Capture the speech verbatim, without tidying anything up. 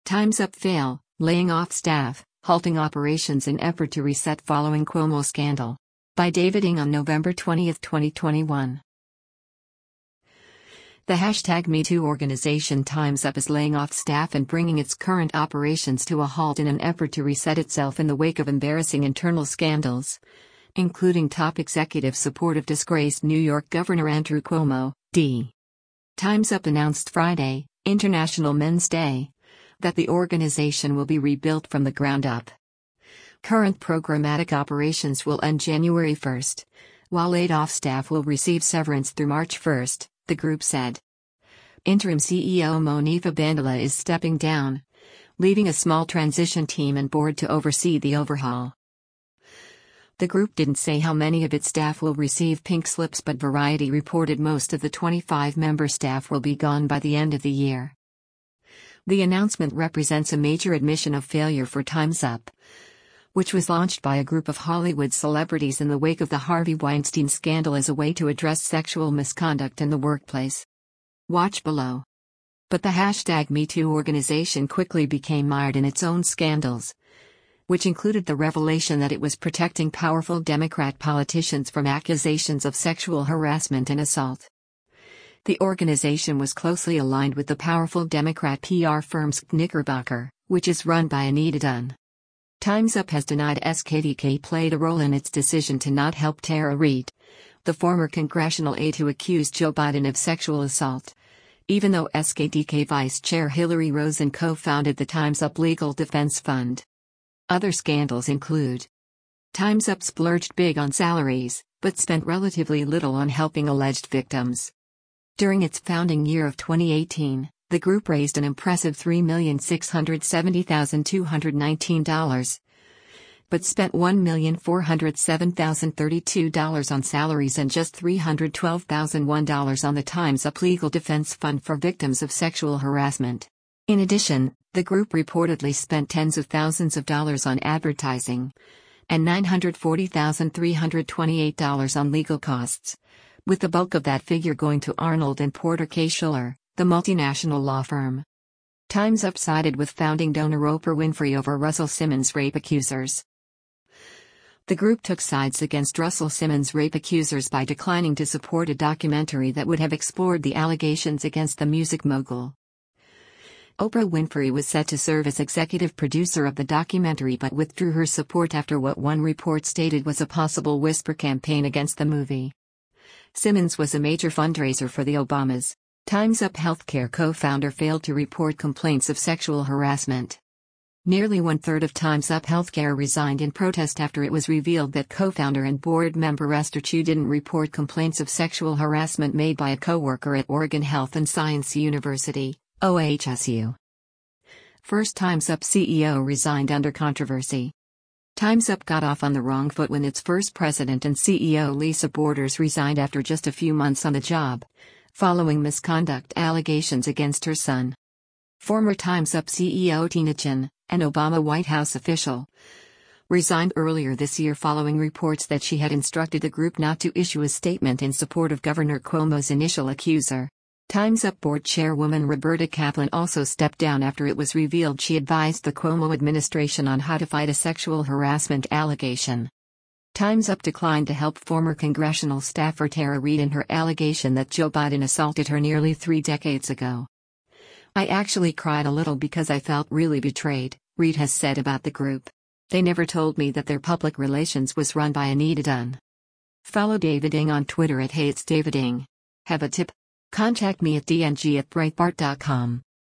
Time's Up fail, laying off staff, halting operations in effort to reset following Cuomo scandal. By David Ng on November twentieth, twenty twenty-one. The hashtag MeToo organization Time's Up is laying off staff and bringing its current operations to a halt in an effort to reset itself in the wake of embarrassing internal scandals, including top executive support of disgraced New York Governor Andrew Cuomo, D. Time's Up announced Friday, International Men's Day, that the organization will be rebuilt from the ground up. Current programmatic operations will end January first, while laid-off staff will receive severance through March first, the group said. Interim C E O Monifa Bandala is stepping down, leaving a small transition team and board to oversee the overhaul. The group didn't say how many of its staff will receive pink slips, but Variety reported most of the twenty-five member staff will be gone by the end of the year. The announcement represents a major admission of failure for Time's Up, which was launched by a group of Hollywood celebrities in the wake of the Harvey Weinstein scandal as a way to address sexual misconduct in the workplace. Watch below. But the hashtag MeToo organization quickly became mired in its own scandals, which included the revelation that it was protecting powerful Democrat politicians from accusations of sexual harassment and assault. The organization was closely aligned with the powerful Democrat P R firm Knickerbocker, which is run by Anita Dunn. Time's Up has denied S K D K played a role in its decision to not help Tara Reade, the former congressional aide who accused Joe Biden of sexual assault, even though S K D K Vice Chair Hillary Rosen co-founded the Time's Up Legal Defense Fund. Other scandals include: Time's Up splurged big on salaries, but spent relatively little on helping alleged victims. During its founding year of twenty eighteen, the group raised an impressive three million six hundred seventy thousand two hundred nineteen dollars, but spent one million four hundred seven thousand thirty-two dollars on salaries and just three hundred twelve thousand one dollars on the Time's Up Legal Defense Fund for victims of sexual harassment. In addition, the group reportedly spent tens of thousands of dollars on advertising and nine hundred forty thousand three hundred twenty-eight dollars on legal costs, with the bulk of that figure going to Arnold and Porter Case-Shiller, the multinational law firm. Time's Up sided with founding donor Oprah Winfrey over Russell Simmons' rape accusers. The group took sides against Russell Simmons' rape accusers by declining to support a documentary that would have explored the allegations against the music mogul. Oprah Winfrey was set to serve as executive producer of the documentary but withdrew her support after what one report stated was a possible whisper campaign against the movie. Simmons was a major fundraiser for the Obamas. Time's Up Healthcare co-founder failed to report complaints of sexual harassment. Nearly one-third of Time's Up Healthcare resigned in protest after it was revealed that co-founder and board member Esther Chu didn't report complaints of sexual harassment made by a co-worker at Oregon Health and Science University, O H S U. First Time's Up C E O resigned under controversy. Time's Up got off on the wrong foot when its first president and C E O Lisa Borders resigned after just a few months on the job, following misconduct allegations against her son. Former Time's Up C E O Tina Chin, an Obama White House official, resigned earlier this year following reports that she had instructed the group not to issue a statement in support of Governor Cuomo's initial accuser. Time's Up board chairwoman Roberta Kaplan also stepped down after it was revealed she advised the Cuomo administration on how to fight a sexual harassment allegation. Time's Up declined to help former congressional staffer Tara Reade in her allegation that Joe Biden assaulted her nearly three decades ago. "I actually cried a little because I felt really betrayed," Reade has said about the group. "They never told me that their public relations was run by Anita Dunn." Follow David Ng on Twitter at Hey It's David Ng. Have a tip? Contact me at d n g at breitbart dot com.